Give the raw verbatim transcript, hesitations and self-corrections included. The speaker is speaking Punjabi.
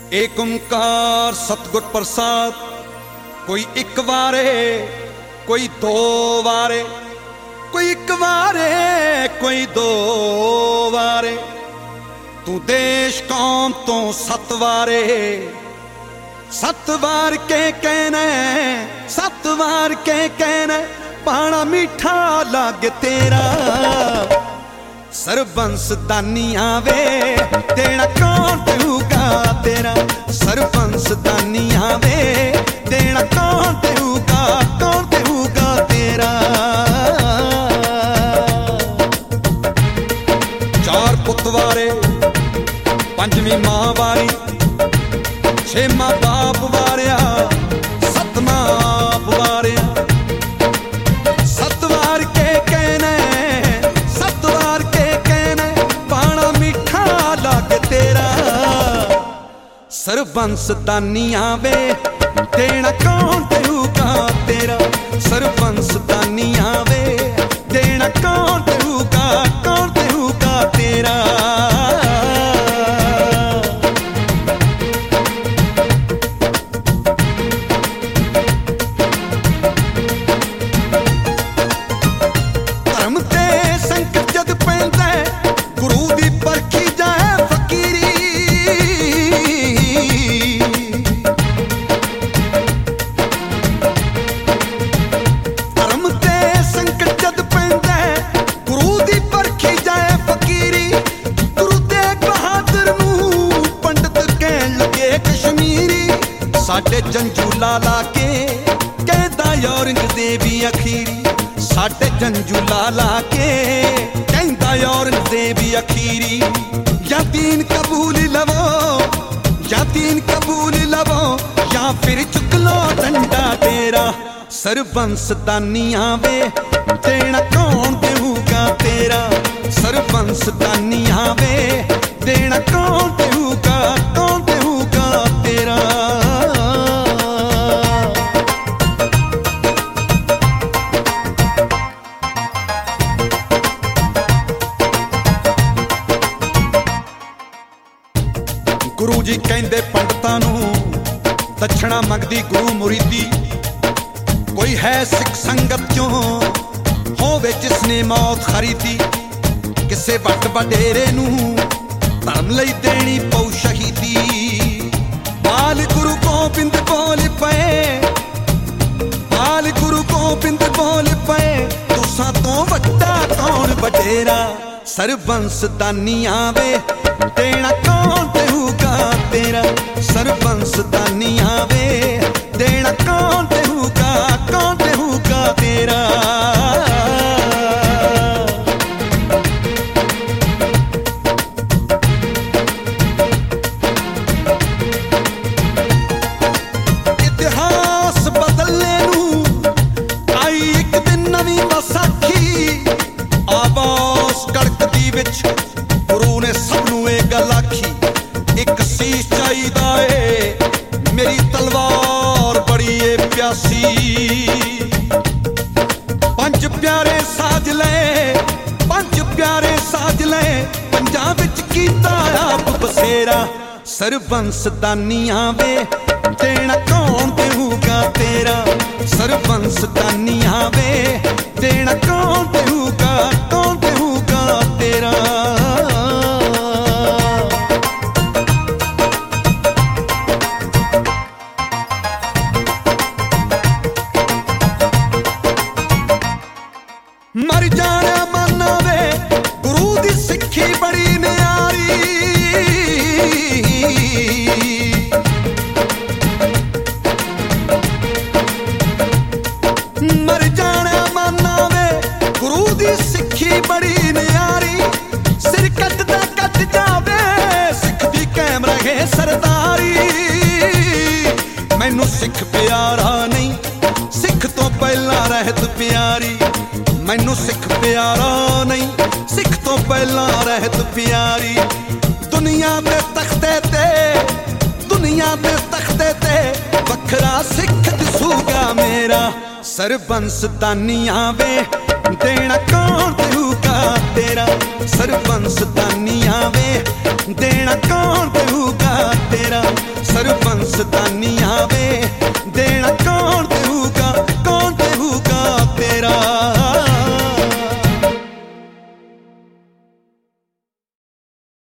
ਏਕ ਓਂਕਾਰ ਸਤਿਗੁਰ ਪ੍ਰਸਾਦ। ਕੋਈ ਇੱਕ ਵਾਰੇ ਕੋਈ ਦੋ ਵਾਰੇ, ਕੋਈ ਇੱਕ ਵਾਰੇ ਕੋਈ ਦੋ ਵਾਰੇ, ਤੂੰ ਦੇਸ਼ ਕੌਮ ਤੋਂ ਸੱਤ ਵਾਰੇ। ਸੱਤ ਵਾਰ ਕੇ ਕਹਿਣਾ, ਸੱਤ ਵਾਰ ਕੇ ਕਹਿਣਾ, ਪਾਣਾ ਮਿੱਠਾ ਲੱਗ ਤੇਰਾ। ਸਰਬੰਸ ਦਾਨੀਆਂ ਵੇ ਦੇਣਾ ਕੌਣ ਦੇਊਗਾ ਤੇਰਾ। ਸਰਬੰਸ ਦਾਨੀਆਂ ਵੇ ਦੇਣਾ ਕੌਣ ਦੇਊਗਾ, ਕੌਣ ਦੇਊਗਾ ਤੇਰਾ। ਚਾਰ ਪੁੱਤ ਵਾਰੇ, ਪੰਜਵੀਂ ਮਾਂ ਵਾਰੀ, ਛੇਵਾਂ ਬਾਪ ਵਾਰਿਆ, ਸੱਤਵਾਂ ਆਪ ਵਾਰਿਆ। ਸੱਤ ਵਾਰ ਕੇ ਕਹਿਣਾ, ਸੱਤ ਵਾਰ ਕੇ ਕਹਿਣਾ, ਪਾਣਾ ਮਿੱਠਾ ਲੱਗ ਤੇਰਾ। ਸਰਬੰਸ ਦਾਨੀਆਂ ਵੇ ਦੇਣਾ ਕੌਣ ਦੇਊਗਾ ਤੇਰਾ। ਸਰਬੰਸ ਦਾਨੀਆਂ ਵੇ ਦੇਣਾ ਕੌਣ ਦੇਊਗਾ, ਕੌਣ ਦੇਊਗਾ ਤੇਰਾ। ਧਰਮ ਤੇ ਸੰਕਟ ਜਦ ਪੈਂਦਾ, ਗੁਰੂ ਦੀ ਪਰਖੀ ਜਾਏ ਫਕੀਰੀ। ਧਰਮ ਤੇ ਸੰਕਟ ਜਦ ਪੈਂਦਾ, ਗੁਰੂ ਦੀ ਪਰਖੀ ਜਾਏ ਫਕੀਰੀ। ਗੁਰੂ ਤੇਗ ਬਹਾਦਰ ਨੂੰ ਪੰਡਤ ਕਹਿਣ ਲੱਗੇ ਕਸ਼ਮੀਰੀ। ਸਾਡੇ ਜੰਜੂ ਲਾਲਾ ਕੇ ਕਹਿੰਦਾ ਔਰੰਗਜ਼ੇਬ ਅਖੀਰੀ। ਸਾਡੇ ਜੰਜੂ ਲਾਲਾ ਕੇ ਕਹਿੰਦਾ ਔਰੰਗਜ਼ੇਬ ਅਖੀਰੀ। ਜਾਂ ਦੀਨ ਕਬੂਲ ਲਵੋ, ਜਾਂ ਦੀਨ ਕਬੂਲ ਲਵੋ, ਜਾਂ ਫਿਰ ਚੁੱਕ ਲੋ ਡੰਡਾ ਤੇਰਾ। ਸਰਬੰਸ ਦਾਨੀਆਂ ਵੇ ਦੇਣਾ ਕੌਣ ਦੇਊਗਾ ਤੇਰਾ। ਸਰਬੰਸ ਦਾਨੀਆਂ ਵੇ ਦੇਣਾ ਕੌਣ ਦੇਊਗਾ, ਕੌਣ ਦੇਊਗਾ ਤੇਰਾ। ਗੁਰੂ ਜੀ ਕਹਿੰਦੇ ਪੰਡਤਾਂ ਨੂੰ, ਦਛਣਾ ਮੰਗਦੀ ਗੁਰੂ ਮੁਰੀਦੀ। ਕੋਈ ਹੈ ਸਿੱਖ ਸੰਗਤ ਚੋਂ ਹੋਵੇ ਜਿਸਨੇ ਮੌਤ ਖਰੀਦੀ। ਕਿਸੇ ਵੱਡ ਵਡੇਰੇ ਨੂੰ ਧਰਮ ਲਈ ਦੇਣੀ ਪਊ ਸ਼ਹੀਦੀ। ਬਾਲ ਗੁਰੂ ਗੋਬਿੰਦ ਬੋਲ ਪਏ, ਬਾਲ ਗੁਰੂ ਗੋਬਿੰਦ ਬੋਲ ਪਏ, ਤੁਸਾਂ ਤੋਂ ਵੱਡਾ ਕੌਣ ਵਡੇਰਾ। ਸਰਬੰਸ ਦਾਨੀਆਂ ਵੇ ਦੇਣਾ ਕੌਣ ਦੇਊਗਾ ਤੇਰਾ। ਸਰਬੰਸ ਦਾਨੀਆਂ ਵੇ ਦੇਣਾ ਕੌਣ ਦੇਊਗਾ, ਕੌਣ ਦੇਊਗਾ ਤੇਰਾ। ਇਤਿਹਾਸ ਬਦਲਨੇ ਨੂੰ ਆਈ ਇੱਕ ਦਿਨ ਨਵੀਂ ਵਿਸਾਖੀ। ਆਵਾਜ਼ ਕੜਕਦੀ ਵਿੱਚ ਗੁਰੂ ਨੇ ਸਭ ਨੂੰ ਇਹ ਗੱਲ ਆਖੀ। ਇੱਕ ਸੀਸ ਚਾਹੀਦਾ ਏ, ਮੇਰੀ ਤਲਵਾਰ ਬੜੀ ਏ ਪਿਆਸੀ। ਪੰਜ ਪਿਆਰੇ ਸਾਜ ਲੈ, ਪੰਜ ਪਿਆਰੇ ਸਾਜ ਲੈ, ਪੰਜਾਂ ਵਿੱਚ ਕੀਤਾ ਆਪ ਬਸੇਰਾ। ਸਰਬੰਸ ਦਾਨੀਆਂ ਵੇ ਦੇਣਾ ਕੌਣ ਦੇਊਗਾ ਤੇਰਾ। ਸਰਬੰਸ ਦਾਨੀਆਂ ਵੇ ਦੇਣਾ ਕੌਣ ਦੇਊਗਾ, ਕੌਣ ਦੇਊਗਾ ਤੇਰਾ। ਮਰ ਜਾਣਾ ਮਾਨਾ ਵੇ ਗੁਰੂ ਦੀ ਸਿੱਖੀ ਬੜੀ ਨਿਆਰੀ। ਮਰ ਜਾਣਾ ਮਾਨਾ ਵੇ ਗੁਰੂ ਦੀ ਸਿੱਖੀ ਬੜੀ ਨਿਆਰੀ। ਸਿਰ ਕੱਟਦਾ ਕੱਟ ਜਾਵੇ, ਸਿੱਖ ਦੀ ਕਾਇਮ ਰਹੇ ਸਰਦਾਰੀ। ਮੈਨੂੰ ਸਿੱਖ ਪਿਆਰਾ ਨਹੀਂ, ਸਿੱਖ ਤੋਂ ਪਹਿਲਾਂ ਰਹਿਤ ਪਿਆਰੀ। ਮੈਨੂੰ ਸਿੱਖ ਪਿਆਰਾ ਨਹੀਂ, ਸਿੱਖ ਤੋਂ ਪਹਿਲਾਂ ਰਹਿਤ ਪਿਆਰੀ। ਦੁਨੀਆ ਦੇ ਤਖਤੇ ਤੇ, ਦੁਨੀਆ ਦੇ ਤਖਤੇ ਤੇ ਵੱਖਰਾ ਸਿੱਖ ਦਿਸੂਗਾ ਮੇਰਾ। ਸਰਬੰਸ ਦਾਨੀਆਂ ਵੇ ਦੇਣਾ ਕੌਣ ਦੇਊਗਾ ਤੇਰਾ। ਸਰਬੰਸ ਦਾਨੀਆਂ ਵੇ ਦੇਣਾ ਕੌਣ ਦੇਊਗਾ ਤੇਰਾ। ਬੰਸਦਾਨੀਆਂ ਵੇ ਦੇਣਾ ਕੌਣ